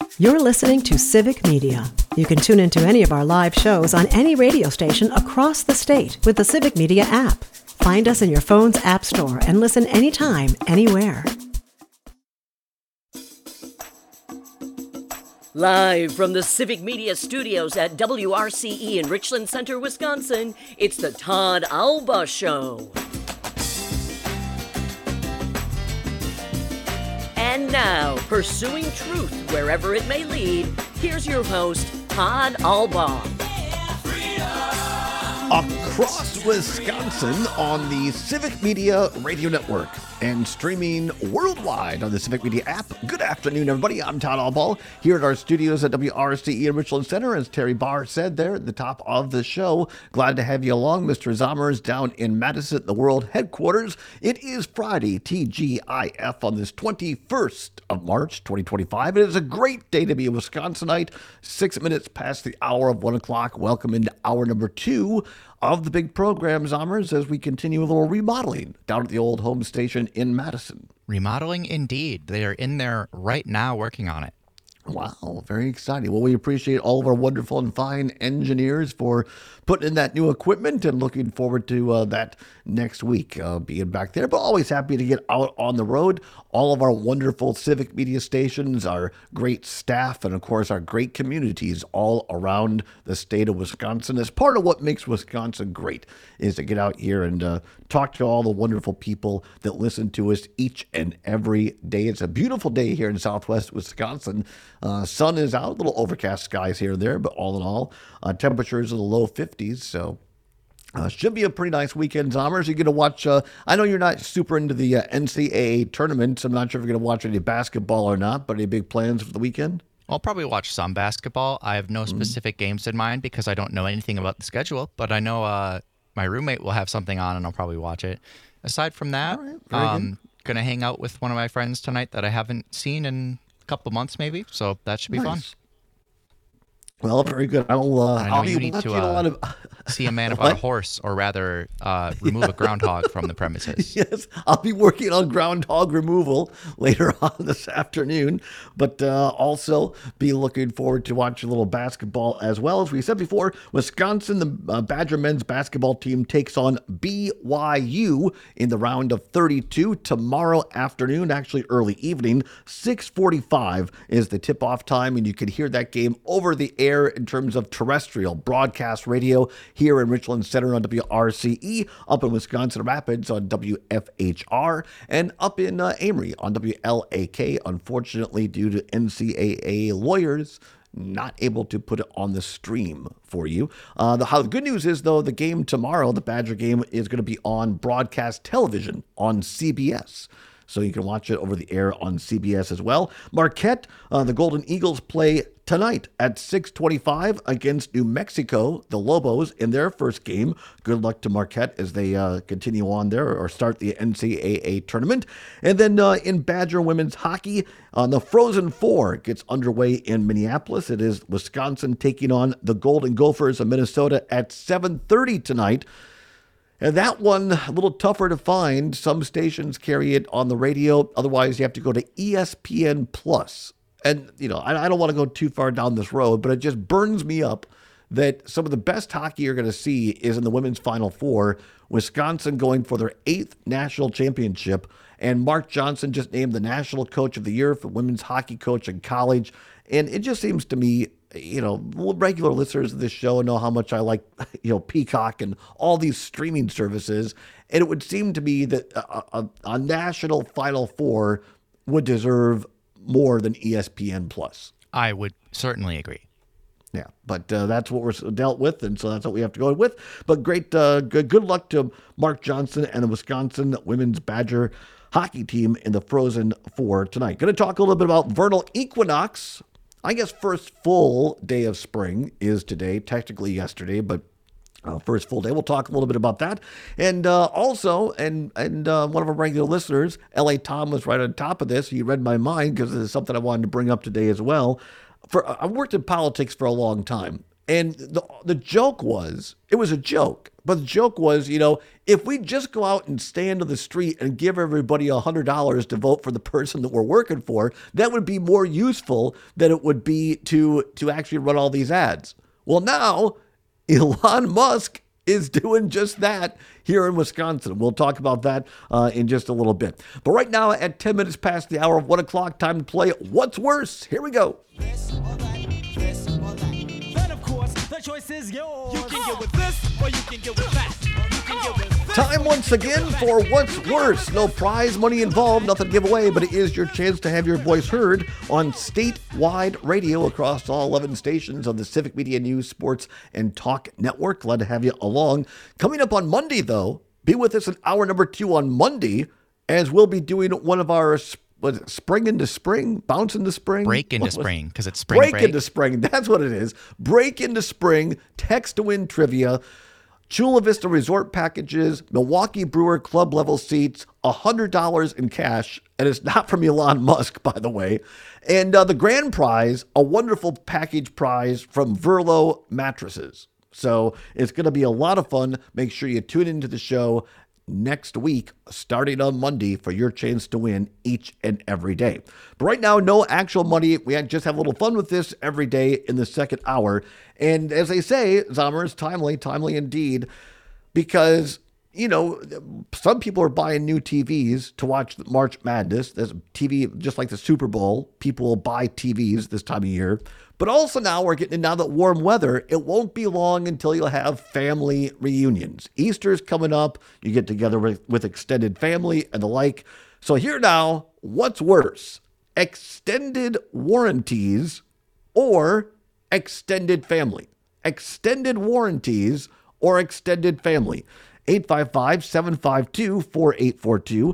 You're listening to Civic Media. You can tune into any of our live shows on any radio station across the state with the Civic Media app. Find us in your phone's app store and listen anytime, anywhere. Live from the Civic Media studios at WRCE in Richland Center, Wisconsin, it's the Todd Alba Show. And now, pursuing truth wherever it may lead, here's your host, Todd Alba. Across Wisconsin on the Civic Media Radio Network and streaming worldwide on the Civic Media app. Good afternoon, everybody. I'm Todd Alba here at our studios at WRCE in Richland Center. As Terry Barr said there at the top of the show, glad to have you along. Mr. Zommers down in Madison, the world headquarters. It is Friday, TGIF, on this 21st of March, 2025. It is a great day to be a Wisconsinite. 6 minutes past the hour of 1 o'clock. Welcome into hour number 2 of the big program, Zommers, as we continue a little remodeling down at the old home station in Madison. Remodeling indeed. They are in there right now working on it. Wow, very exciting. Well, we appreciate all of our wonderful and fine engineers for putting in that new equipment and looking forward to that next week, being back there. But always happy to get out on the road. All of our wonderful Civic Media stations, our great staff, and of course our great communities all around the state of Wisconsin. As part of what makes Wisconsin great is to get out here and talk to all the wonderful people that listen to us each and every day. It's a beautiful day here in Southwest Wisconsin. Sun is out, a little overcast skies here and there, but all in all, temperatures in the low 50s, so should be a pretty nice weekend, Zommers. You're going to watch, I know you're not super into the NCAA tournaments. I'm not sure if you're going to watch any basketball or not, but any big plans for the weekend? I'll probably watch some basketball. I have no specific games in mind because I don't know anything about the schedule, but I know my roommate will have something on and I'll probably watch it. Aside from that, going to hang out with one of my friends tonight that I haven't seen in a couple months maybe, so that should be fun. Well, very good. I'll be you need watching to a lot of see a man about a horse, or rather remove a groundhog from the premises. Yes, I'll be working on groundhog removal later on this afternoon, but also be looking forward to watching a little basketball as well. As we said before, Wisconsin, the Badger men's basketball team takes on BYU in the round of 32 tomorrow afternoon, actually early evening. 6:45 is the tip-off time, and you can hear that game over the air in terms of terrestrial broadcast radio here in Richland Center on WRCE, up in Wisconsin Rapids on WFHR, and up in Amory on WLAK. Unfortunately, due to NCAA lawyers, not able to put it on the stream for you. The good news is, though, the game tomorrow, the Badger game, is going to be on broadcast television on CBS. So you can watch it over the air on CBS as well. Marquette, the Golden Eagles play tonight at 6:25 against New Mexico, the Lobos, in their first game. Good luck to Marquette as they continue on there or start the NCAA tournament. And then in Badger women's hockey, the Frozen Four gets underway in Minneapolis. It is Wisconsin taking on the Golden Gophers of Minnesota at 7:30 tonight. And that one, a little tougher to find. Some stations carry it on the radio. Otherwise, you have to go to ESPN Plus. And, I don't want to go too far down this road, but it just burns me up that some of the best hockey you're going to see is in the women's Final Four. Wisconsin going for their 8th national championship. And Mark Johnson just named the National Coach of the Year for women's hockey coach in college. And it just seems to me, regular listeners of this show know how much I like, Peacock and all these streaming services. And it would seem to me that a national Final Four would deserve more than ESPN Plus. I would certainly agree. Yeah, but that's what we're dealt with, and so that's what we have to go with. But great, good luck to Mark Johnson and the Wisconsin women's Badger hockey team in the Frozen Four tonight. Going to talk a little bit about vernal equinox. I guess first full day of spring is today, technically yesterday, but first full day. We'll talk a little bit about that. And also, one of our regular listeners, L.A. Tom, was right on top of this. He read my mind because this is something I wanted to bring up today as well. I've worked in politics for a long time, And the joke was, it was a joke, but the joke was, if we just go out and stand on the street and give everybody $100 to vote for the person that we're working for, that would be more useful than it would be to actually run all these ads. Well, now Elon Musk is doing just that here in Wisconsin. We'll talk about that in just a little bit. But right now, at 10 minutes past the hour of 1 o'clock, time to play What's Worse? Here we go. This or that, this or that. Then, of course, the choice is yours. You can get with this, or you can get with that. You can get with this. Time once again for What's Worse? No prize money involved, nothing to give away, but it is your chance to have your voice heard on statewide radio across all 11 stations of the Civic Media News, Sports, and Talk Network. Glad to have you along. Coming up on Monday, though, be with us in hour number 2 on Monday, as we'll be doing one of our spring into spring, bounce into spring, break into spring, because it's spring break into spring. That's what it is. Break into spring. Text to win trivia. Chula Vista Resort packages, Milwaukee Brewer club level seats, $100 in cash, and it's not from Elon Musk, by the way. And the grand prize, a wonderful package prize from Verlo Mattresses. So it's going to be a lot of fun. Make sure you tune into the show next week, starting on Monday, for your chance to win each and every day. But right now, no actual money. We just have a little fun with this every day in the second hour. And as they say, Zommers, timely indeed, because, some people are buying new TVs to watch March Madness. There's TV, just like the Super Bowl. People will buy TVs this time of year. But also now we're getting now that warm weather, it won't be long until you'll have family reunions. Easter's coming up. You get together with extended family and the like. So here now, what's worse? Extended warranties or extended family? Extended warranties or extended family? 855-752-4842.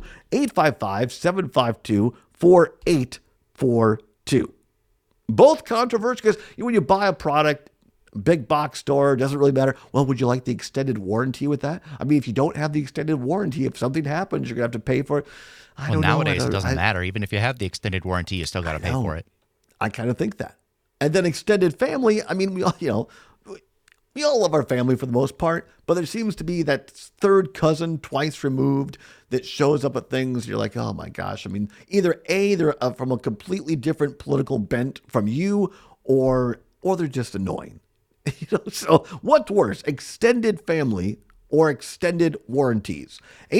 855-752-4842. Both controversial, because when you buy a product, big box store, doesn't really matter. Well, would you like the extended warranty with that? I mean, if you don't have the extended warranty, if something happens, you're going to have to pay for it. I don't know. Nowadays, it doesn't matter. Even if you have the extended warranty, you still got to pay for it. I kind of think that. And then extended family, I mean, we all love our family for the most part, but there seems to be that third cousin twice removed that shows up at things. You're like, oh my gosh. I mean, either they're from a completely different political bent from you, or they're just annoying. So what's worse, extended family or extended warranties?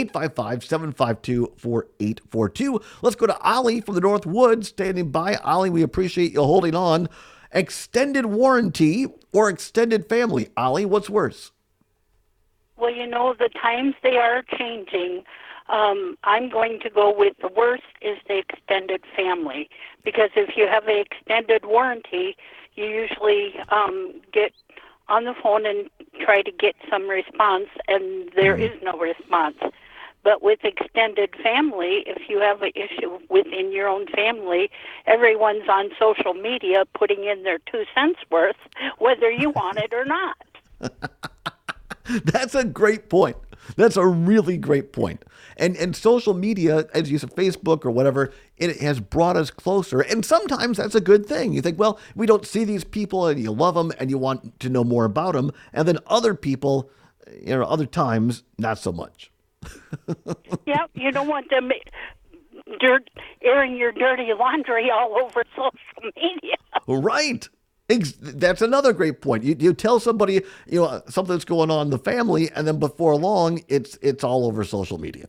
855-752-4842. Let's go to Ollie from the North Woods standing by. Ollie, we appreciate you holding on. Extended warranty or extended family? Ollie, what's worse? Well, the times they are changing. I'm going to go with the worst is the extended family, because if you have an extended warranty, you usually get on the phone and try to get some response, and there is no response. But with extended family, if you have an issue within your own family, everyone's on social media putting in their 2 cents worth, whether you want it or not. That's a great point. That's a really great point. And social media, as you said, Facebook or whatever, it has brought us closer. And sometimes that's a good thing. You think, well, we don't see these people and you love them and you want to know more about them. And then other people, other times, not so much. Yeah, you don't want them airing your dirty laundry all over social media. Right. That's another great point. You tell somebody something that's going on in the family, and then before long, it's all over social media.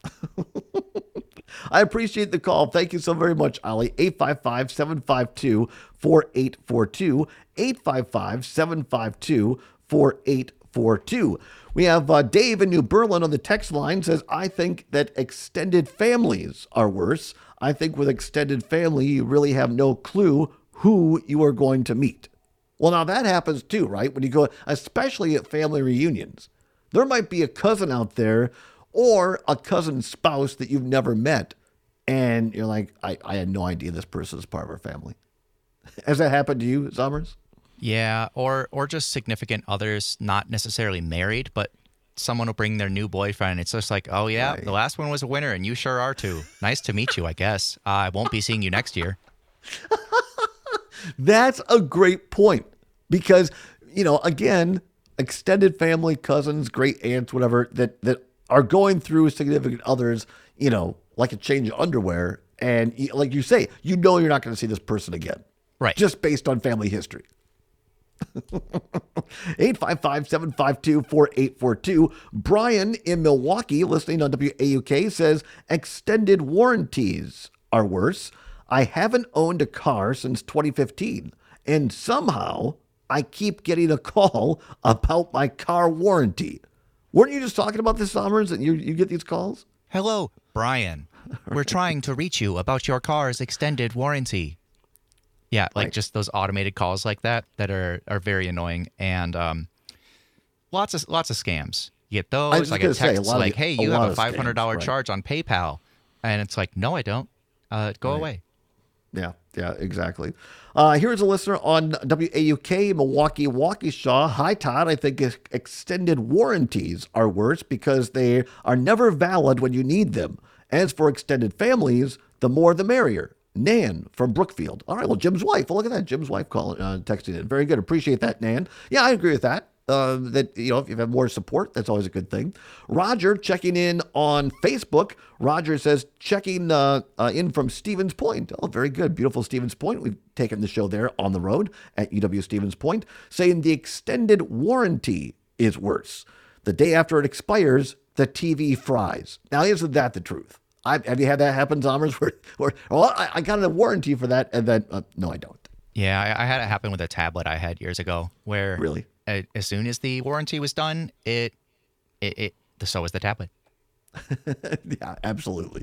I appreciate the call. Thank you so very much, Ollie. 855-752-4842. 855-752-4842. We have Dave in New Berlin on the text line, says, I think that extended families are worse. I think with extended family, you really have no clue who you are going to meet. Well, now that happens too, right? When you go, especially at family reunions, there might be a cousin out there or a cousin's spouse that you've never met. And you're like, I had no idea this person is part of our family. Has that happened to you, Summers? Yeah, or just significant others, not necessarily married, but someone will bring their new boyfriend. It's just like, oh yeah, right. The last one was a winner and you sure are too. Nice to meet you, I guess. I won't be seeing you next year. That's a great point, because again, extended family, cousins, great aunts, whatever, that are going through significant others, like a change of underwear. And like you say, you're not going to see this person again. Right. Just based on family history. 855-752-4842. Brian in Milwaukee, listening on WAUK, says extended warranties are worse. I haven't owned a car since 2015, and somehow I keep getting a call about my car warranty. Weren't you just talking about this, Summers, and you get these calls? Hello, Brian. We're trying to reach you about your car's extended warranty. Yeah, like Right. just those automated calls like that are very annoying, and lots of scams. You get I was those. I gonna get say, a texts lot of like, the- "Hey, a you lot have a of $500 scams, right. charge on PayPal," and it's like, "No, I don't. Go away." Yeah, exactly. Here's a listener on WAUK, Milwaukee, Waukesha. Hi, Todd. I think extended warranties are worse because they are never valid when you need them. As for extended families, the more the merrier. Nan from Brookfield. All right, well, Jim's wife. Well, look at that. Jim's wife texting in. Very good. Appreciate that, Nan. Yeah, I agree with that. If you have more support, that's always a good thing. Roger checking in on Facebook. Roger says, checking in from Stevens Point. Oh, very good. Beautiful Stevens Point. We've taken the show there on the road at UW Stevens Point, saying the extended warranty is worse. The day after it expires, the TV fries. Now, isn't that the truth? Have you had that happen, Zommers? Where I got a warranty for that, and then, no, I don't. Yeah, I had it happen with a tablet I had years ago, where Really? As soon as the warranty was done, so was the tablet. Yeah, absolutely.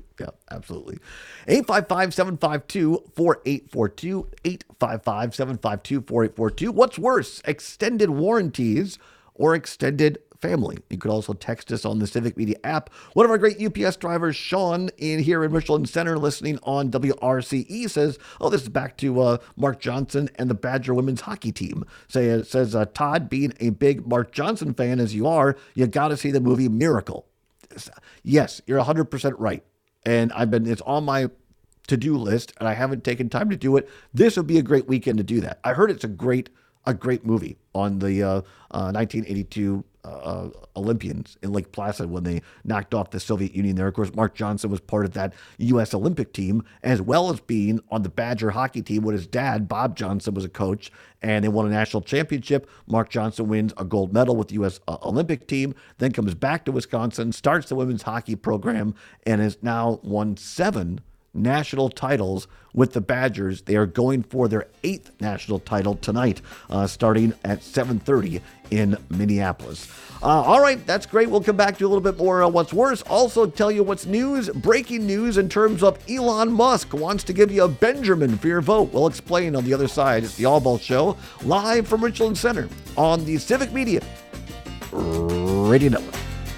855-752-4842. 855-752-4842. What's worse, extended warranties or extended family? You could also text us on the Civic Media app. One of our great UPS drivers, Sean, here in Richland Center, listening on WRCE, says, this is back to Mark Johnson and the Badger women's hockey team. Says, Todd, being a big Mark Johnson fan as you are, you got to see the movie Miracle. Yes, you're 100% right. And it's on my to-do list, and I haven't taken time to do it. This would be a great weekend to do that. I heard it's a great movie on the 1982 Olympians in Lake Placid when they knocked off the Soviet Union there. Of course, Mark Johnson was part of that U.S. Olympic team, as well as being on the Badger hockey team when his dad, Bob Johnson, was a coach, and they won a national championship. Mark Johnson wins a gold medal with the U.S. Olympic team, then comes back to Wisconsin, starts the women's hockey program, and has now won 7 national titles with the Badgers. They are going for their 8th national title tonight, starting at 7:30 in Minneapolis. All right, that's great. We'll come back to a little bit more what's worse. Also tell you what's breaking news in terms of Elon Musk wants to give you a Benjamin for your vote. We'll explain on the other side. It's the All Ball Show, live from Richland Center on the Civic Media Radio Network.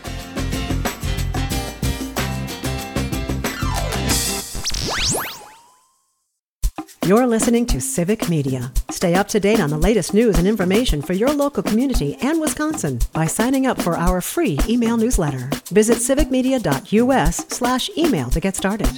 You're listening to Civic Media. Stay up to date on the latest news and information for your local community and Wisconsin by signing up for our free email newsletter. Visit civicmedia.us/email to get started.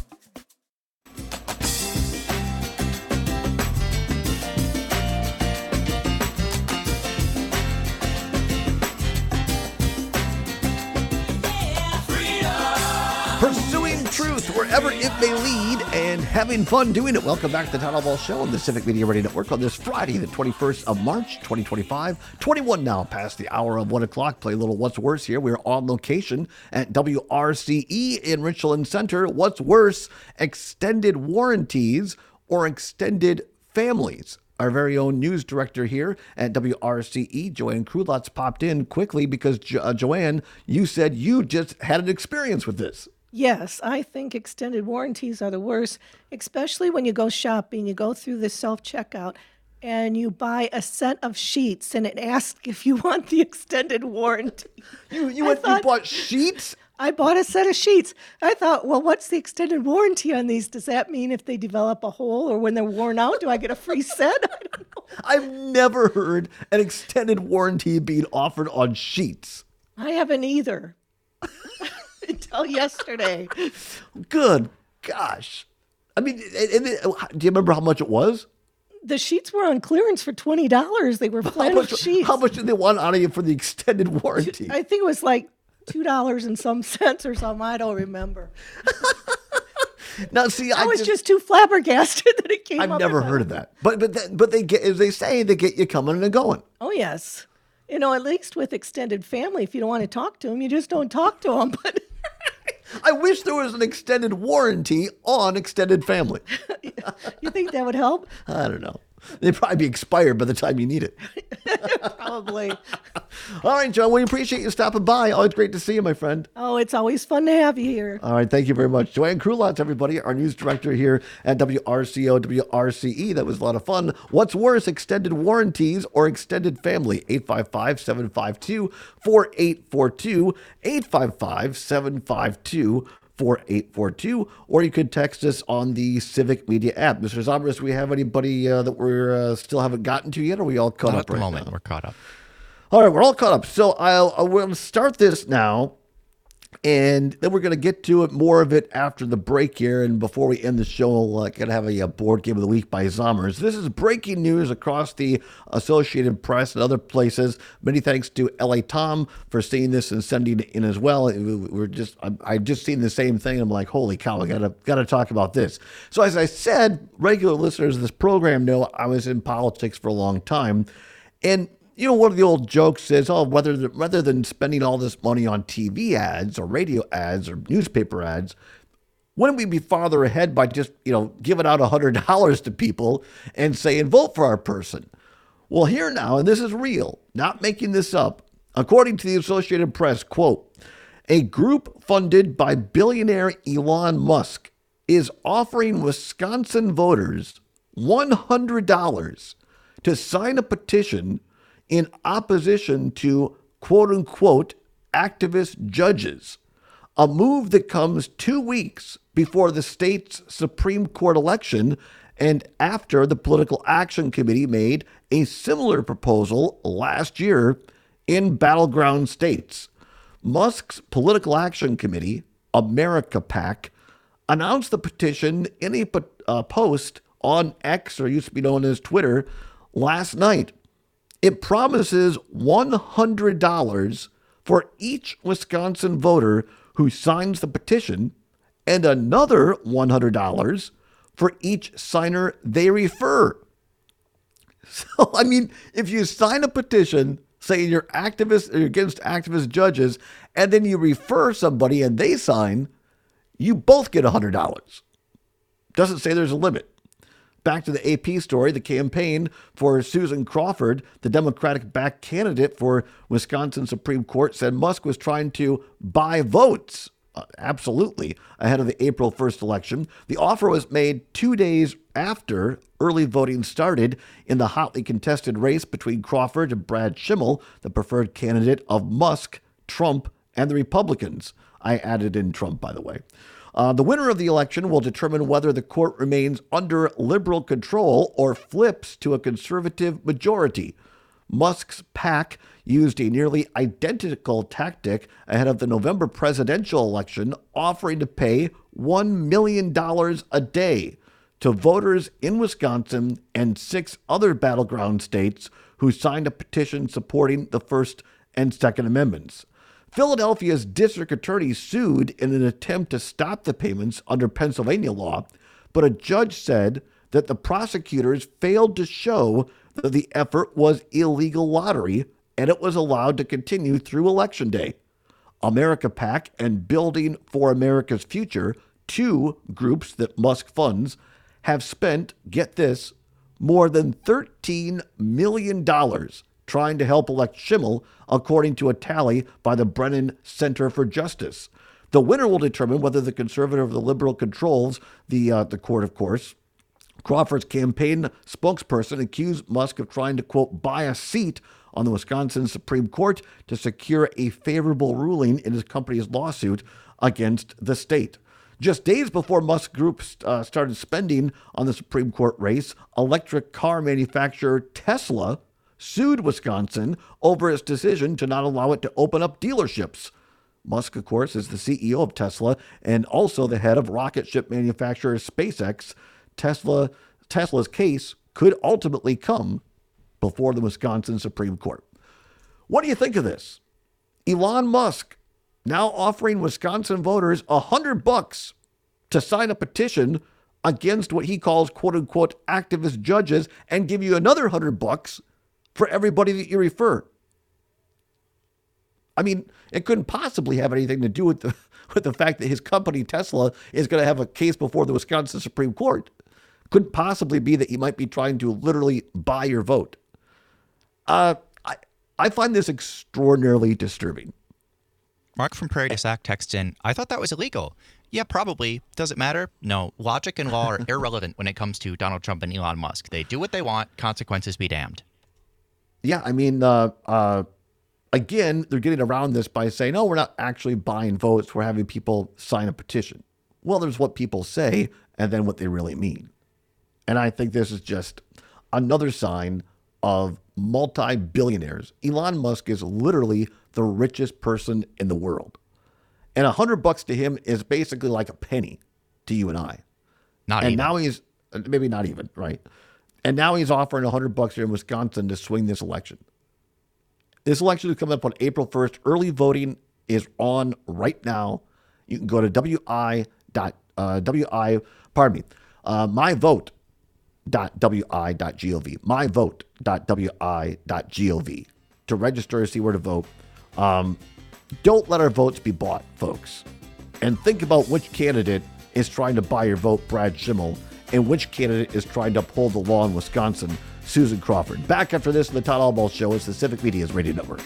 Pursuing truth wherever it may lead and having fun doing it. Welcome back to the Todd All Ball Show on the Civic Media Radio Network on this Friday, the 21st of March, 2025. 21 now past the hour of 1 o'clock. Play a little What's Worse here. We're on location at WRCE in Richland Center. What's worse, extended warranties or extended families? Our very own news director here at WRCE, Joanne Krulotz, popped in quickly because, Joanne, you said you just had an experience with this. Yes, I think extended warranties are the worst, especially when you go shopping. You go through the self-checkout and you buy a set of sheets and it asks if you want the extended warranty. You bought sheets? I bought a set of sheets. I thought, well, what's the extended warranty on these? Does that mean if they develop a hole or when they're worn out, do I get a free set? I don't know. I've never heard an extended warranty being offered on sheets. I haven't either. Until yesterday. Good gosh. I mean, do you remember how much it was? the sheets were on clearance for $20. They were flannel sheets. How much did they want out of you for the extended warranty? I think it was like $2 and some cents or something. I don't remember. Now, see, I was just too flabbergasted that it came up. I've never heard of that. But they get, as they say, they get you coming and going. Oh, yes. You know, at least with extended family, if you don't want to talk to them, you just don't talk to them. But I wish there was an extended warranty on extended family. you think that would help? I don't know. They'd probably be expired by the time you need it. Probably. All right, John, we appreciate you stopping by. Always great to see you, my friend. Oh, it's always fun to have you here. All right, thank you very much. Joanne Krulotz, everybody, our news director here at WRCO, WRCE. That was a lot of fun. What's worse, extended warranties or extended family? 855-752-4842, 855-752-4842, or you could text us on the Civic Media app. Mr. Zobrist, we have anybody that we're still haven't gotten to yet, or are we all caught Not up at the right moment. now? We're caught up. All right, we're all caught up. So we'll start this now, and then we're going to get to it, more of it after the break here. And before we end the show, we're going to have a board game of the week by Zommers. This is breaking news across the Associated Press and other places. Many thanks to LA Tom for seeing this and sending it in as well. I just seen the same thing. I'm like, holy cow, I gotta talk about this. So as I said, regular listeners of this program know I was in politics for a long time, and you know, one of the old jokes is, rather than spending all this money on TV ads or radio ads or newspaper ads, wouldn't we be farther ahead by just, giving out $100 to people and saying, vote for our person? Well, here now, and this is real, not making this up, according to the Associated Press, quote, a group funded by billionaire Elon Musk is offering Wisconsin voters $100 to sign a petition in opposition to quote-unquote activist judges, a move that comes 2 weeks before the state's Supreme Court election and after the Political Action Committee made a similar proposal last year in battleground states. Musk's Political Action Committee, America PAC, announced the petition in a post on X, or used to be known as Twitter, last night. It promises $100 for each Wisconsin voter who signs the petition and another $100 for each signer they refer. So, I mean, if you sign a petition saying you're activist or against activist judges, and then you refer somebody and they sign, you both get $100. Doesn't say there's a limit. Back to the AP story, the campaign for Susan Crawford, the Democratic-backed candidate for Wisconsin Supreme Court, said Musk was trying to buy votes, absolutely, ahead of the April 1st election. The offer was made 2 days after early voting started in the hotly contested race between Crawford and Brad Schimmel, the preferred candidate of Musk, Trump, and the Republicans. I added in Trump, by the way. The winner of the election will determine whether the court remains under liberal control or flips to a conservative majority. Musk's PAC used a nearly identical tactic ahead of the November presidential election, offering to pay $1 million a day to voters in Wisconsin and 6 other battleground states who signed a petition supporting the First and Second Amendments. Philadelphia's district attorney sued in an attempt to stop the payments under Pennsylvania law, but a judge said that the prosecutors failed to show that the effort was illegal lottery and it was allowed to continue through Election Day. America PAC and Building for America's Future, 2 groups that Musk funds, have spent, get this, more than $13 million trying to help elect Schimmel, according to a tally by the Brennan Center for Justice. The winner will determine whether the conservative or the liberal controls the court, of course. Crawford's campaign spokesperson accused Musk of trying to, quote, buy a seat on the Wisconsin Supreme Court to secure a favorable ruling in his company's lawsuit against the state. Just days before Musk Group started spending on the Supreme Court race, electric car manufacturer Tesla sued Wisconsin over its decision to not allow it to open up dealerships. Musk, of course, is the CEO of Tesla and also the head of rocket ship manufacturer SpaceX. Tesla's case could ultimately come before the Wisconsin Supreme Court. What do you think of this? Elon Musk now offering Wisconsin voters $100 to sign a petition against what he calls quote-unquote activist judges and give you another $100 for everybody that you refer. I mean, it couldn't possibly have anything to do with the fact that his company, Tesla, is going to have a case before the Wisconsin Supreme Court. Couldn't possibly be that he might be trying to literally buy your vote. I find this extraordinarily disturbing. Mark from Prairie du Sac texts in, I thought that was illegal. Yeah, probably. Does it matter? No. Logic and law are irrelevant when it comes to Donald Trump and Elon Musk. They do what they want. Consequences be damned. Yeah, I mean, again, they're getting around this by saying, oh, we're not actually buying votes. We're having people sign a petition. Well, there's what people say and then what they really mean. And I think this is just another sign of multi-billionaires. Elon Musk is literally the richest person in the world. And $100 to him is basically like a penny to you and I. Not and even. now he's, maybe not even, right? And now he's offering $100 here in Wisconsin to swing this election. This election is coming up on April 1st. Early voting is on right now. You can go to myvote.wi.gov, myvote.wi.gov to register to see where to vote. Don't let our votes be bought, folks. And think about which candidate is trying to buy your vote, Brad Schimmel, and which candidate is trying to uphold the law in Wisconsin, Susan Crawford. Back after this on the Todd Albaugh Show. It's the Civic Media's Radio Network.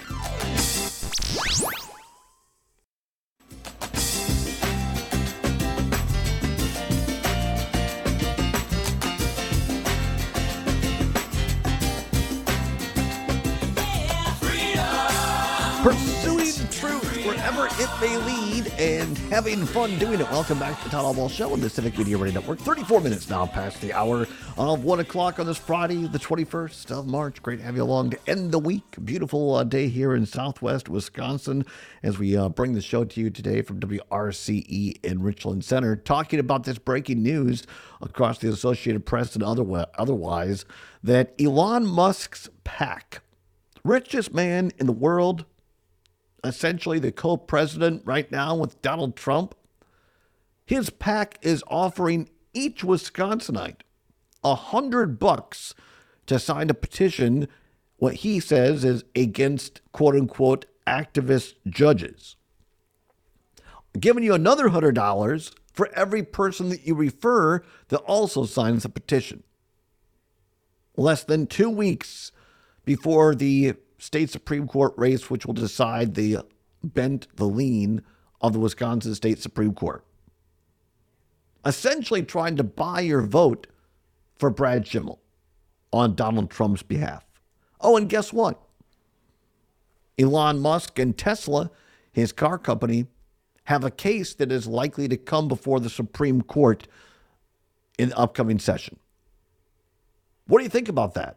Pursuing truth wherever it may lead and having fun doing it. Welcome back to the Todd Albaugh Show on the Civic Media Radio Network. 34 minutes now past the hour of 1 o'clock on this Friday, the 21st of March. Great to have you along to end the week. Beautiful day here in Southwest Wisconsin as we bring the show to you today from WRCE in Richland Center, talking about this breaking news across the Associated Press and otherwise that Elon Musk's PAC, richest man in the world, essentially the co-president right now with Donald Trump, his PAC is offering each Wisconsinite $100 to sign a petition, what he says is against quote-unquote activist judges. Giving you another $100 for every person that you refer that also signs the petition. Less than 2 weeks before the state Supreme Court race, which will decide the lean of the Wisconsin State Supreme Court. Essentially trying to buy your vote for Brad Schimmel on Donald Trump's behalf. Oh, and guess what? Elon Musk and Tesla, his car company, have a case that is likely to come before the Supreme Court in the upcoming session. What do you think about that?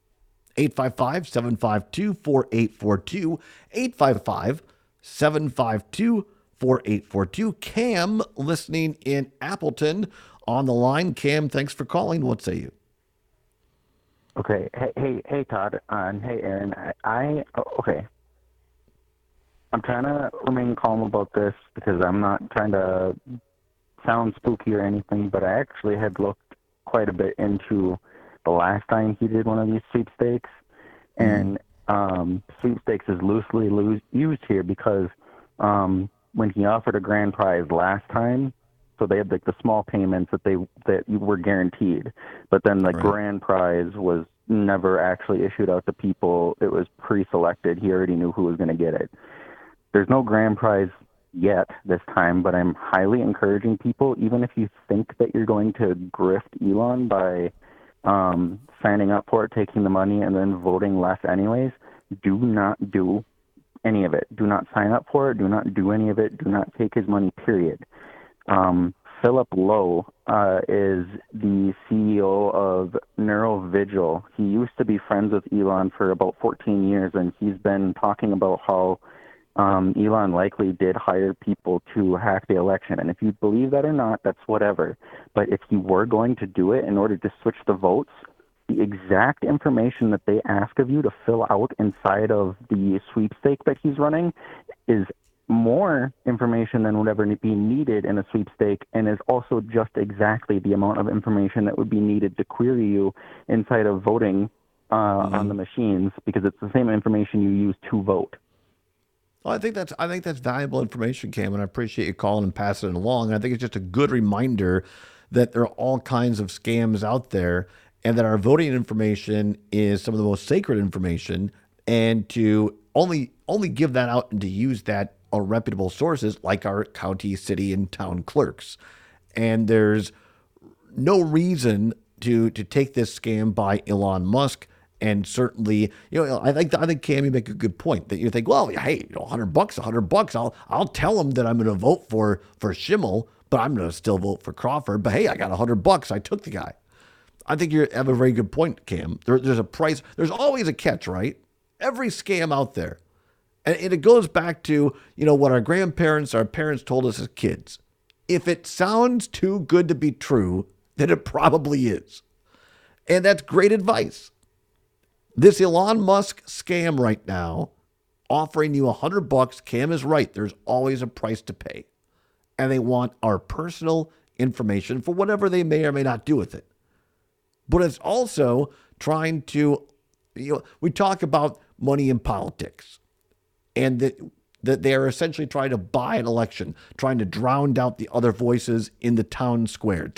855-752-4842, 855-752-4842. Cam, listening in Appleton, on the line. Cam, thanks for calling. What say you? Okay. Hey, Todd, and hey, Aaron. Okay. I'm trying to remain calm about this because I'm not trying to sound spooky or anything, but I actually had looked quite a bit into the last time he did one of these sweepstakes, and sweepstakes is loosely used here because when he offered a grand prize last time, so they had like the small payments that you were guaranteed, but then the grand prize was never actually issued out to people. It was pre-selected. He already knew who was going to get it. There's no grand prize yet this time, but I'm highly encouraging people, even if you think that you're going to grift Elon by signing up for it, taking the money, and then voting less anyways, do not do any of it. Do not sign up for it. Do not do any of it. Do not take his money, period. Philip Lowe is the CEO of NeuroVigil. He used to be friends with Elon for about 14 years, and he's been talking about how Elon likely did hire people to hack the election. And if you believe that or not, that's whatever. But if he were going to do it in order to switch the votes, the exact information that they ask of you to fill out inside of the sweepstake that he's running is more information than would ever be needed in a sweepstake, and is also just exactly the amount of information that would be needed to query you inside of voting on the machines, because it's the same information you use to vote. Well, I think that's valuable information, Cam, and I appreciate you calling and passing it along. And I think it's just a good reminder that there are all kinds of scams out there, and that our voting information is some of the most sacred information, and to only give that out and to use that on reputable sources like our county, city, and town clerks. And there's no reason to take this scam by Elon Musk. And certainly, I think Cam, you make a good point that you think, well, hey, $100, I'll tell him that I'm going to vote for Schimmel, but I'm going to still vote for Crawford. But hey, I got $100. I took the guy. I think you have a very good point, Cam. There's a price. There's always a catch, right? Every scam out there. And it goes back to, what our grandparents, our parents told us as kids. If it sounds too good to be true, then it probably is. And that's great advice. This Elon Musk scam right now, offering you $100, Cam is right. There's always a price to pay. And they want our personal information for whatever they may or may not do with it. But it's also trying to, we talk about money in politics, and that they are essentially trying to buy an election, trying to drown out the other voices in the town square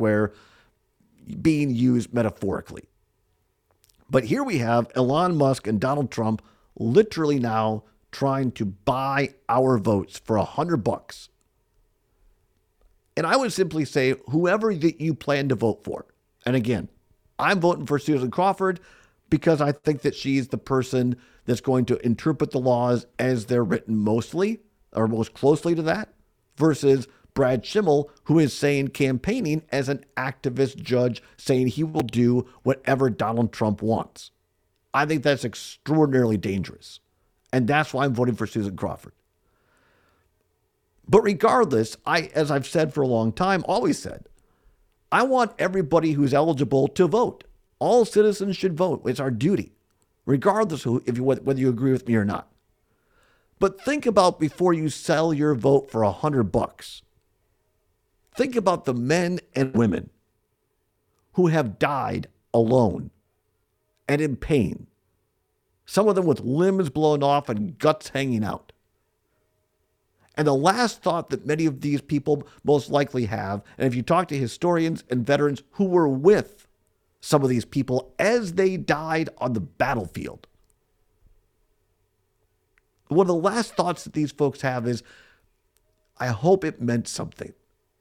being used metaphorically. But here we have Elon Musk and Donald Trump literally now trying to buy our votes for $100. And I would simply say, whoever that you plan to vote for, and again, I'm voting for Susan Crawford because I think that she's the person that's going to interpret the laws as they're written mostly, or most closely to that, versus Brad Schimmel, who is campaigning as an activist judge, saying he will do whatever Donald Trump wants. I think that's extraordinarily dangerous. And that's why I'm voting for Susan Crawford. But regardless, as I've said for a long time, always said, I want everybody who's eligible to vote. All citizens should vote. It's our duty, regardless of whether you agree with me or not. But think about before you sell your vote for $100. Think about the men and women who have died alone and in pain. Some of them with limbs blown off and guts hanging out. And the last thought that many of these people most likely have, and if you talk to historians and veterans who were with some of these people as they died on the battlefield, one of the last thoughts that these folks have is, I hope it meant something.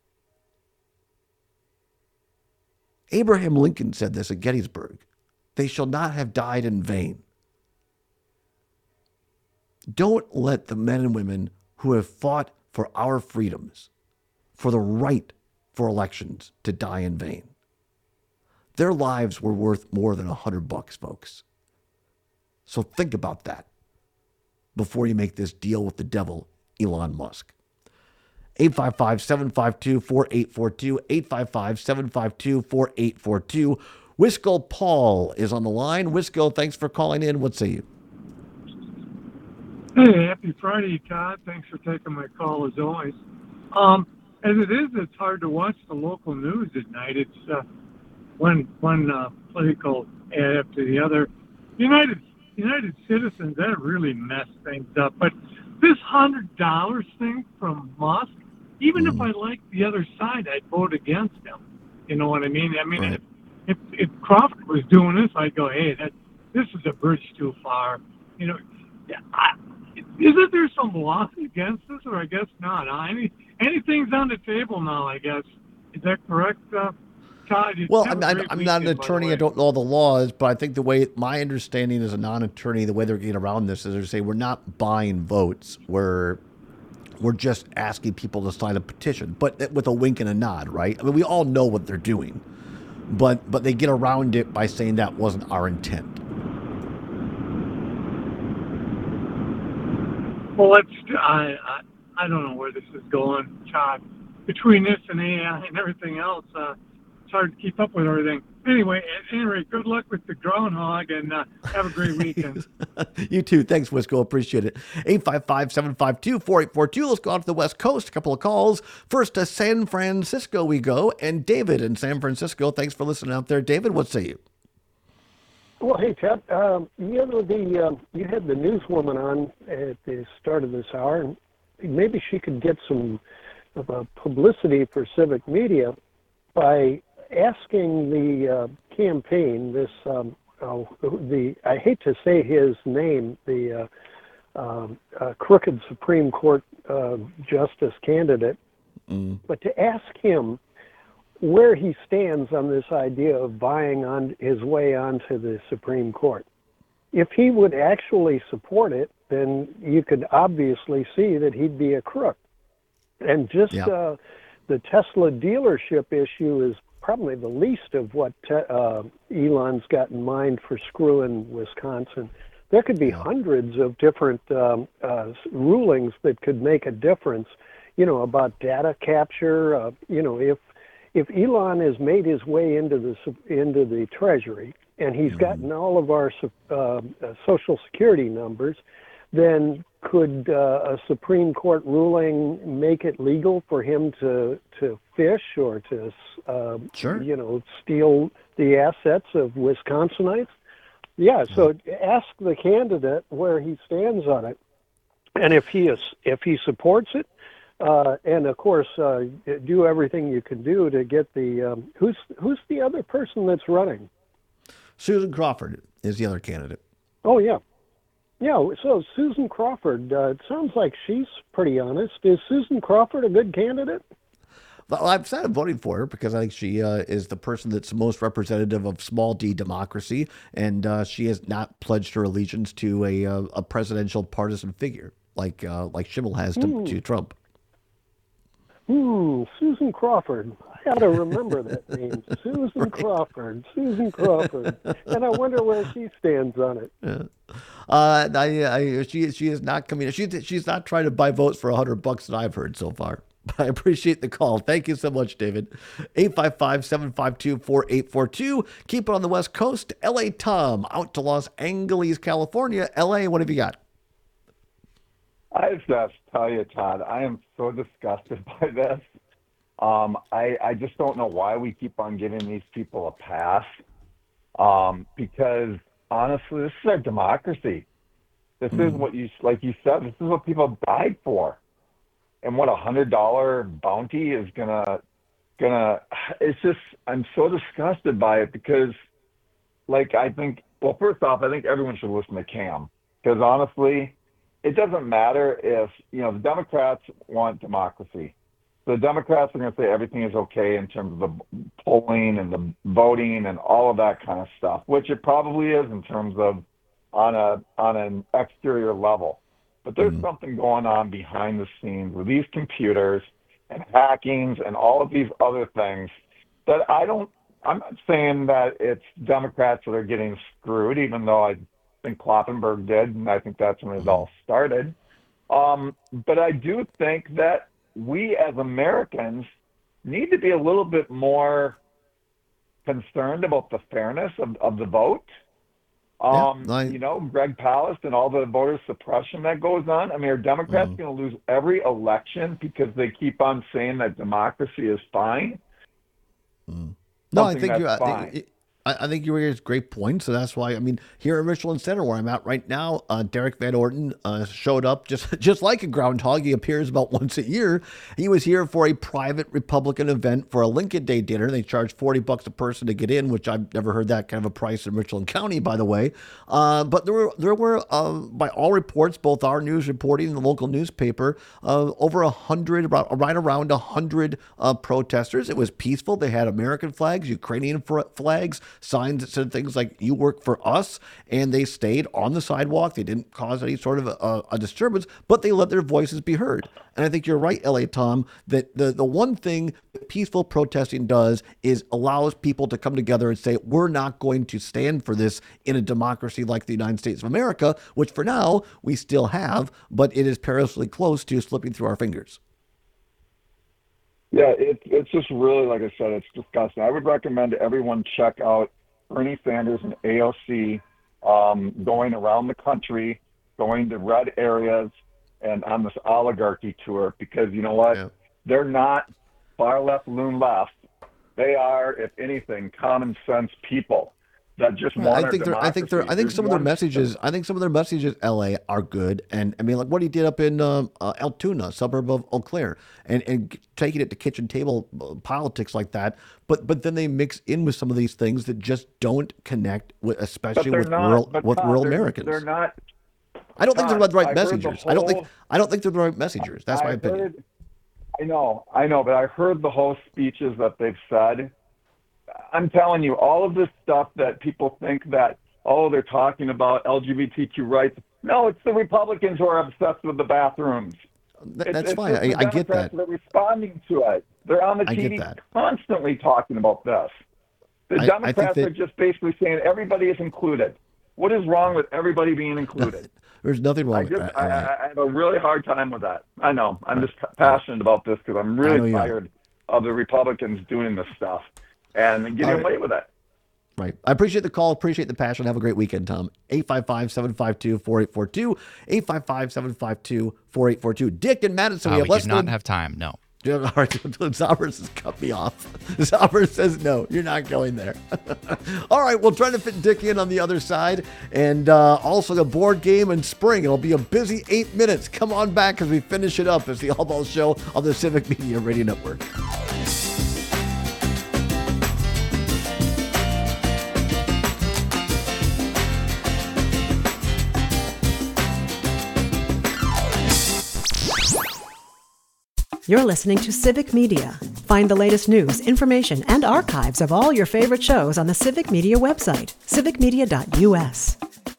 Abraham Lincoln said this at Gettysburg. They shall not have died in vain. Don't let the men and women who have fought for our freedoms, for the right for elections, to die in vain. Their lives were worth more than $100, folks. So think about that before you make this deal with the devil, Elon Musk. 855-752-4842, 855-752-4842. Wisco Paul is on the line. Wisco, thanks for calling in. What say you? Hey, happy Friday, Todd. Thanks for taking my call as always. As it is, it's hard to watch the local news at night. It's one political ad after the other. United Citizens, that really messed things up. But this $100 thing from Musk, even if I liked the other side, I'd vote against him. You know what I mean? Right. If Crawford was doing this, I'd go, hey, this is a bridge too far. Isn't there some law against this, or I guess not? Anything's on the table now, I guess. Is that correct, Todd? Well, I'm not an attorney. I don't know all the laws, but I think my understanding as a non-attorney, the way they're getting around this is they say we're not buying votes. We're just asking people to sign a petition, but with a wink and a nod, right? I mean, we all know what they're doing, but they get around it by saying that wasn't our intent. Well, I don't know where this is going, Todd. Between this and AI and everything else, it's hard to keep up with everything. Anyway, at any rate, good luck with the groundhog, and have a great weekend. You too. Thanks, Wisco. Appreciate it. 855-752-4842. Let's go out to the West Coast. A couple of calls. First to San Francisco we go. And David in San Francisco. Thanks for listening out there. David, what say you? Well, hey, Ted. You had the newswoman on at the start of this hour, and maybe she could get some publicity for civic media by asking the campaign, I hate to say his name, the crooked Supreme Court justice candidate, but to ask him where he stands on this idea of buying on his way onto the Supreme Court. If he would actually support it, then you could obviously see that he'd be a crook. And just the Tesla dealership issue is probably the least of what Elon's got in mind for screwing Wisconsin. There could be hundreds of different rulings that could make a difference, about data capture. If Elon has made his way into the Treasury and he's gotten all of our Social Security numbers, then could a Supreme Court ruling make it legal for him to fish or to, steal the assets of Wisconsinites? Yeah, so ask the candidate where he stands on it, and if he supports it, and of course do everything you can do to get the who's the other person that's running? Susan Crawford is the other candidate. Oh yeah. Yeah, so Susan Crawford, it sounds like she's pretty honest. Is Susan Crawford a good candidate? Well, I've started voting for her because I think she is the person that's most representative of small d democracy, and she has not pledged her allegiance to a presidential partisan figure like Schimmel has to Trump. Susan Crawford. I ought to remember that name. Susan Crawford. Susan Crawford. And I wonder where she stands on it. Yeah. She is not coming. She's not trying to buy votes for $100 that I've heard so far. But I appreciate the call. Thank you so much, David. 855-752-4842. Keep it on the West Coast. L.A. Tom out to Los Angeles, California. L.A., what have you got? I just tell you, Todd, I am so disgusted by this. I just don't know why we keep on giving these people a pass. Because honestly, this is our democracy. This is what like you said, this is what people died for. And what $100 bounty is gonna, it's just, I'm so disgusted by it because, first off, I think everyone should listen to Cam. Because honestly, it doesn't matter if, the Democrats want democracy. The Democrats are going to say everything is okay in terms of the polling and the voting and all of that kind of stuff, which it probably is in terms of on an exterior level. But there's something going on behind the scenes with these computers and hackings and all of these other things that I'm not saying that it's Democrats that are getting screwed, even though I think Kloppenberg did, and I think that's when it all started. But I do think that we as Americans need to be a little bit more concerned about the fairness of the vote. Greg Palast and all the voter suppression that goes on. I mean, are Democrats going to lose every election because they keep on saying that democracy is fine? No, I think I think you raised a great point. So that's why, here in Richland Center, where I'm at right now, Derek Van Orden showed up just like a groundhog. He appears about once a year. He was here for a private Republican event for a Lincoln Day dinner. They charged $40 a person to get in, which I've never heard that kind of a price in Richland County, by the way. But there were by all reports, both our news reporting and the local newspaper, over 100, right around 100 protesters. It was peaceful. They had American flags, Ukrainian flags, signs that said things like "You work for us," and they stayed on the sidewalk. They didn't cause any sort of a disturbance, but they let their voices be heard. And I think you're right, L.A. Tom, that the one thing that peaceful protesting does is allows people to come together and say, we're not going to stand for this in a democracy like the United States of America, which for now we still have, but it is perilously close to slipping through our fingers. Yeah, it's just really, like I said, it's disgusting. I would recommend everyone check out Bernie Sanders and AOC going around the country, going to red areas, and on this oligarchy tour, because you know what? Yeah. They're not far left, loon left. They are, if anything, common sense people that just want I think our I think democracy. I think There's some of their one- messages. I think some of their messages, LA, are good. And I mean, like what he did up in Altoona, suburb of Eau Claire, and taking it to kitchen table politics like that. But then they mix in with some of these things that just don't connect with, But especially they're with not. rural They're- Americans. They're not. I don't think they're Todd, the right I heard the messengers. I don't think they're the right messengers. That's my I opinion. heard- I know, but I heard the whole speeches that they've said. I'm telling you, all of this stuff that people think that, oh, they're talking about LGBTQ rights. No, it's the Republicans who are obsessed with the bathrooms. That's fine. It's the I get Democrats that. that are responding to it. They're on the I get TV that. constantly talking about this. The I think Democrats that- are just basically saying everybody is included. What is wrong with everybody being included? There's nothing wrong I with just, that. I have a really hard time with that. I know. I'm just passionate about this because I'm I know really you are. tired of the Republicans doing this stuff and getting All right. away with it. Right. I appreciate the call. Appreciate the passion. Have a great weekend, Tom. 855-752-4842. 855-752-4842. Dick and Madison, we have we less do not than... have time. No. All right, Zobber says, cut me off. Zobber says, no, you're not going there. All right, we'll try to fit Dick in on the other side. And also the board game in spring. It'll be a busy 8 minutes. Come on back as we finish it up as the All Ball Show on the Civic Media Radio Network. You're listening to Civic Media. Find the latest news, information, and archives of all your favorite shows on the Civic Media website, civicmedia.us.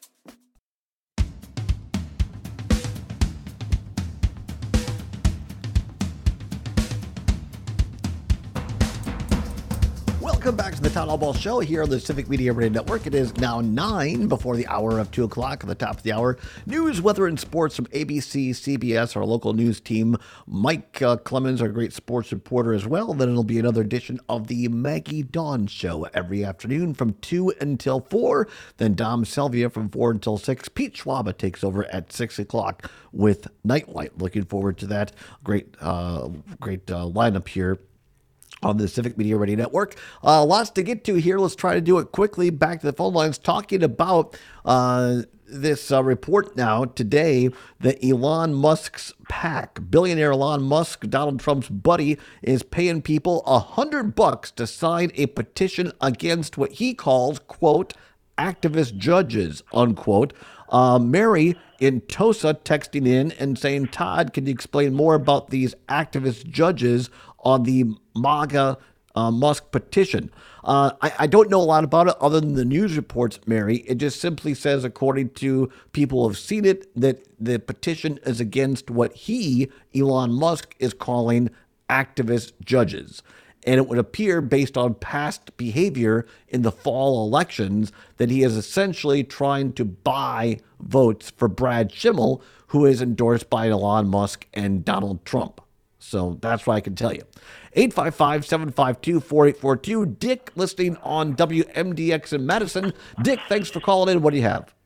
Welcome back to the Town Hall Ball Show here on the Civic Media Radio Network. It is now 9 before the hour of 2 o'clock. At the top of the hour, news, weather, and sports from ABC, CBS, our local news team. Mike Clemens, our great sports reporter as well. Then it'll be another edition of the Maggie Dawn Show every afternoon from 2 until 4. Then Dom Selvia from 4 until 6. Pete Schwaba takes over at 6 o'clock with Nightlight. Looking forward to that great lineup here on the Civic Media Radio Network. Lots to get to here. Let's try to do it quickly. Back to the phone lines, talking about this report now today that Elon Musk's PAC, billionaire Elon Musk, Donald Trump's buddy, is paying people $100 to sign a petition against what he calls, quote, activist judges, unquote. Mary in Tosa texting in and saying, Todd, can you explain more about these activist judges on the MAGA Musk petition? I don't know a lot about it other than the news reports, Mary. It just simply says, according to people who have seen it, that the petition is against what he, Elon Musk, is calling activist judges. And it would appear, based on past behavior in the fall elections, that he is essentially trying to buy votes for Brad Schimmel, who is endorsed by Elon Musk and Donald Trump. So that's what I can tell you. 855-752-4842. Dick, listening on WMDX in Madison. Dick, thanks for calling in. What do you have?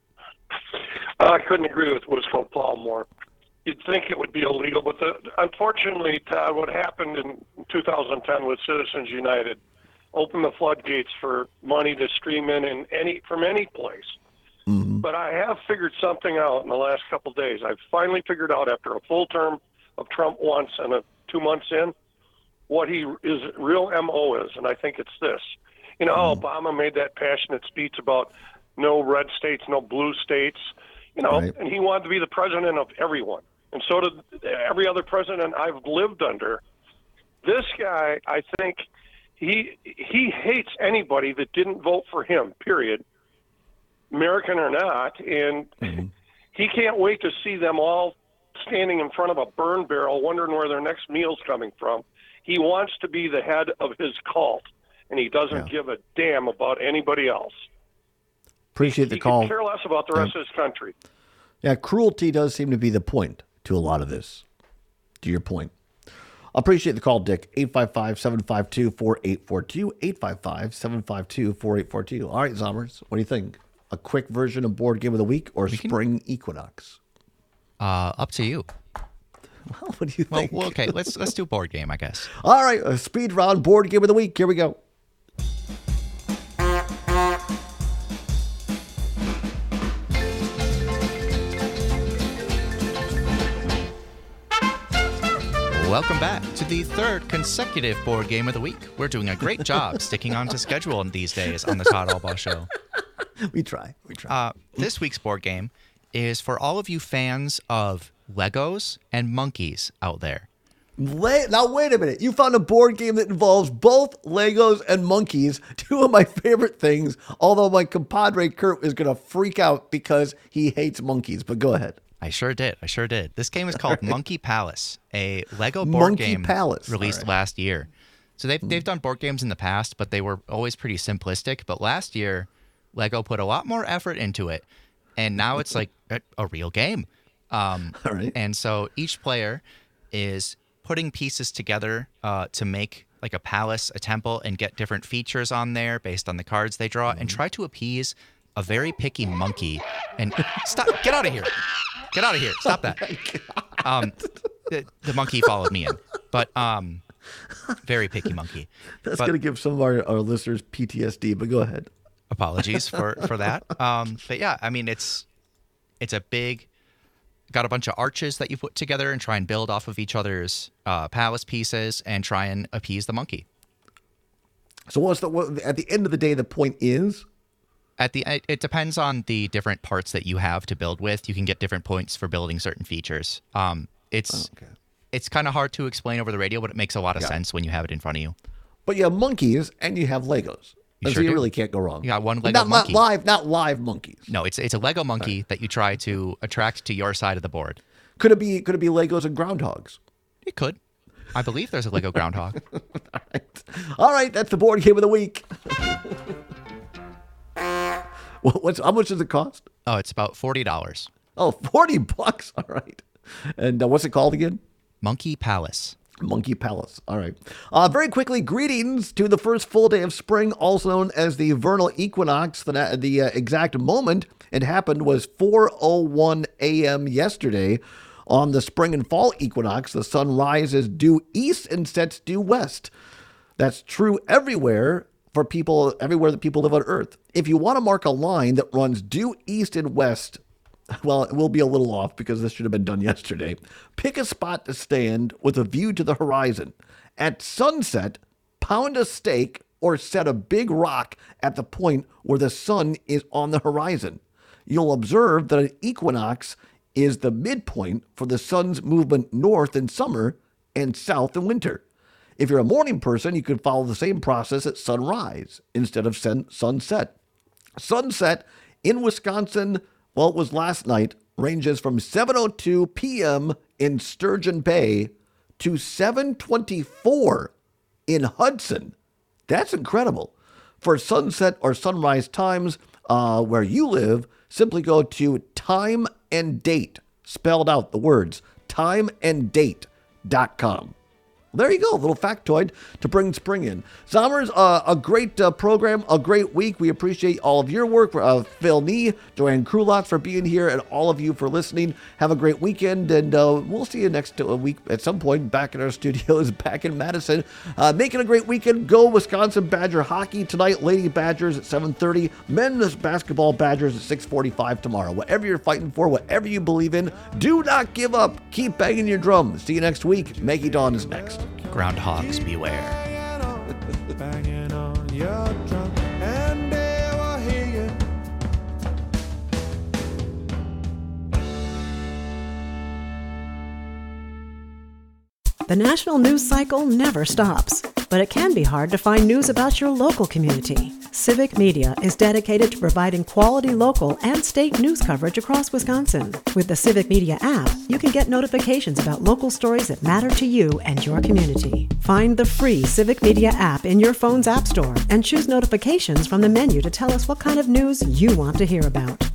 I couldn't agree with Paul more. You'd think it would be illegal, but unfortunately, Todd, what happened in 2010 with Citizens United opened the floodgates for money to stream in from any place. Mm-hmm. But I have figured something out in the last couple of days. I've finally figured out, after a full term of Trump once and 2 months in, what his real MO is, and I think it's this. You know, Obama made that passionate speech about no red states, no blue states, you know, Right. and he wanted to be the president of everyone. And so did every other president I've lived under. This guy, I think, he hates anybody that didn't vote for him, period, American or not, and he can't wait to see them all standing in front of a burn barrel wondering where their next meal's coming from. He wants to be the head of his cult, and he doesn't give a damn about anybody else. Appreciate the He call. could care less about the rest of his country. Yeah, cruelty does seem to be the point to a lot of this, to your point. Appreciate the call, Dick. 855-752-4842. 855-752-4842. All right, Zommers, what do you think? A quick version of Board Game of the Week or Spring Equinox? Up to you. Well, what do you think? Well, okay, let's do board game, I guess. All right, a speed round Board Game of the Week. Here we go. Welcome back to the third consecutive Board Game of the Week. We're doing a great job sticking on to schedule these days on the Todd Albaugh Show. We try. This week's board game is for all of you fans of Legos and monkeys out there. Now, wait a minute. You found a board game that involves both Legos and monkeys, two of my favorite things, although my compadre Kurt is going to freak out because he hates monkeys. But go ahead. I sure did. This game is called Monkey Palace, a Lego board game released last year. So they've done board games in the past, but they were always pretty simplistic. But last year, Lego put a lot more effort into it, and now it's like a real game. All right. And so each player is putting pieces together to make like a palace, a temple, and get different features on there based on the cards they draw, and try to appease a very picky monkey. And stop! Get out of here! Get out of here! Stop that! The monkey followed me in, but very picky monkey. That's going to give some of our listeners PTSD. But go ahead. Apologies for that. But yeah, I mean it's a big. Got a bunch of arches that you put together and try and build off of each other's palace pieces and try and appease the monkey. So at the end of the day, the point is? It depends on the different parts that you have to build with. You can get different points for building certain features. It's kind of hard to explain over the radio, but it makes a lot of sense when you have it in front of you. But you have monkeys and you have Legos. You really can't go wrong. You got one Lego monkey. Not live monkeys. No, it's a Lego monkey that you try to attract to your side of the board. Could it be Legos and groundhogs? It could. I believe there's a Lego groundhog. All right, that's the board game of the week. How much does it cost? Oh, it's about $40. Oh, $40. All right. And what's it called again? Monkey Palace. Monkey Palace. All right. Very quickly, greetings to the first full day of spring, also known as the vernal equinox. The exact moment it happened was 4:01 a.m. yesterday. On the spring and fall equinox, the sun rises due east and sets due west. That's true everywhere that people live on Earth. If you want to mark a line that runs due east and west, well, it will be a little off because this should have been done yesterday. Pick a spot to stand with a view to the horizon. At sunset, pound a stake or set a big rock at the point where the sun is on the horizon. You'll observe that an equinox is the midpoint for the sun's movement north in summer and south in winter. If you're a morning person, you could follow the same process at sunrise instead of sunset. Sunset in Wisconsin, well, it was last night, ranges from 7:02 p.m. in Sturgeon Bay to 7:24 in Hudson. That's incredible. For sunset or sunrise times where you live, simply go to time and date, spelled out the words, timeanddate.com. There you go, a little factoid to bring spring in. Zommers, a great program, a great week. We appreciate all of your work. Phil Nee, Joanne Krulot for being here, and all of you for listening. Have a great weekend, and we'll see you next week at some point back in our studios back in Madison. Making a great weekend. Go Wisconsin Badger hockey tonight. Lady Badgers at 7:30. Men's basketball Badgers at 6:45 tomorrow. Whatever you're fighting for, whatever you believe in, do not give up. Keep banging your drum. See you next week. Maggie Dawn is next. Groundhogs beware. Banging on your drum, and they will hear you. The national news cycle never stops, but it can be hard to find news about your local community. Civic Media is dedicated to providing quality local and state news coverage across Wisconsin. With the Civic Media app, you can get notifications about local stories that matter to you and your community. Find the free Civic Media app in your phone's app store and choose notifications from the menu to tell us what kind of news you want to hear about.